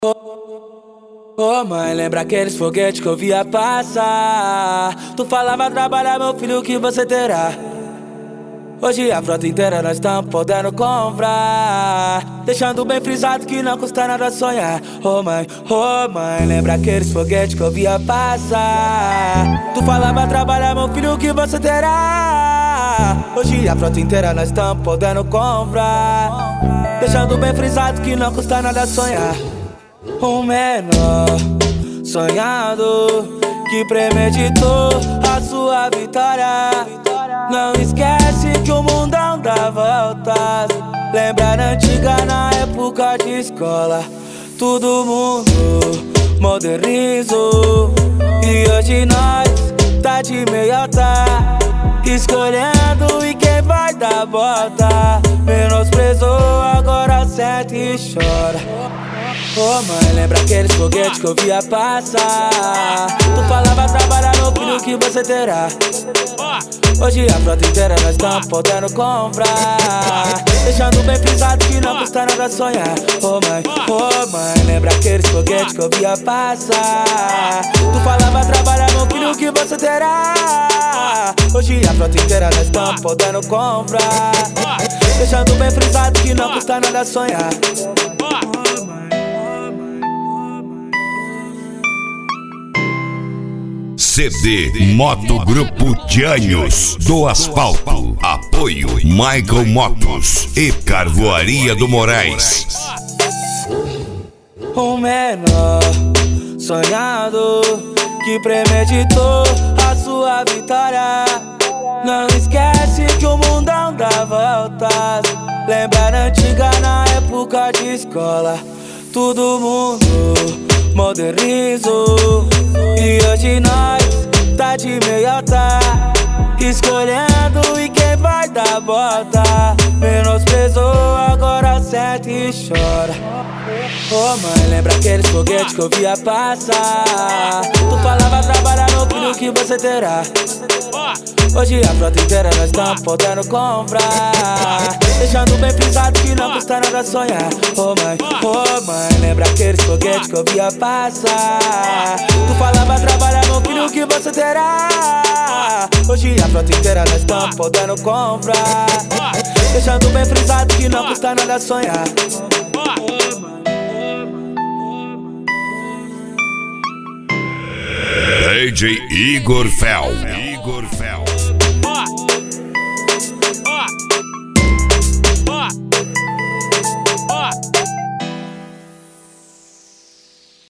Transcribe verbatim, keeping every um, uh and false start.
Ô mãe, lembra aqueles foguetes que eu via passar? Tu falava trabalhar, meu filho, que você terá. Hoje a frota inteira nós estamos podendo comprar, deixando bem frisado que não custa nada sonhar. Ô mãe, ô mãe, lembra aqueles foguetes que eu via passar? Tu falava trabalhar, meu filho, que você terá. Hoje a frota inteira nós estamos podendo comprar, deixando bem frisado que não custa nada sonhar. Um menor sonhado que premeditou a sua vitória. Não esquece que o mundão dá voltas. Lembra na antiga, na época de escola, todo mundo modernizou. E hoje nós tá de meiota, escolhendo e quem vai dar bota. Menosprezou, agora sente e chora. Ô mãe, lembra aqueles foguetes que eu via passar? Tu falava trabalhar, meu filho, que você terá. Hoje a frota inteira nós estamos podendo comprar, deixando bem frisado que não custa nada sonhar. Ô mãe, ô mãe, lembra aqueles foguetes que eu via passar? Tu falava trabalhar, meu filho, que você terá. Hoje a frota inteira nós estamos podendo comprar, deixando bem frisado que não custa nada sonhar. C D Moto Grupo Tianhos do Asfalto. Apoio Michael Motos e Carvoaria do Moraes. Um menor sonhado que premeditou a sua vitória. Não esquece que o mundão dá voltas. Lembra na antiga, na época de escola, todo mundo modernizou. E hoje nós tá de meiota, escolhendo e quem vai dar bota. Menosprezou, agora sente e chora. Ô mãe, lembra aqueles foguetes que eu via passar? Tu falava trabalhar, meu filho, que você terá. Hoje a frota inteira nós estamos podendo comprar, deixando bem frisado que não custa nada sonhar. Ô mãe, ô mãe, lembra aqueles foguetes que eu via passar? Tu falava trabalhar, meu filho, que você terá. Hoje a frota inteira nós estamos podendo comprar, deixando bem frisado que não custa nada sonhar. D J Igor Fel. Igor Fel.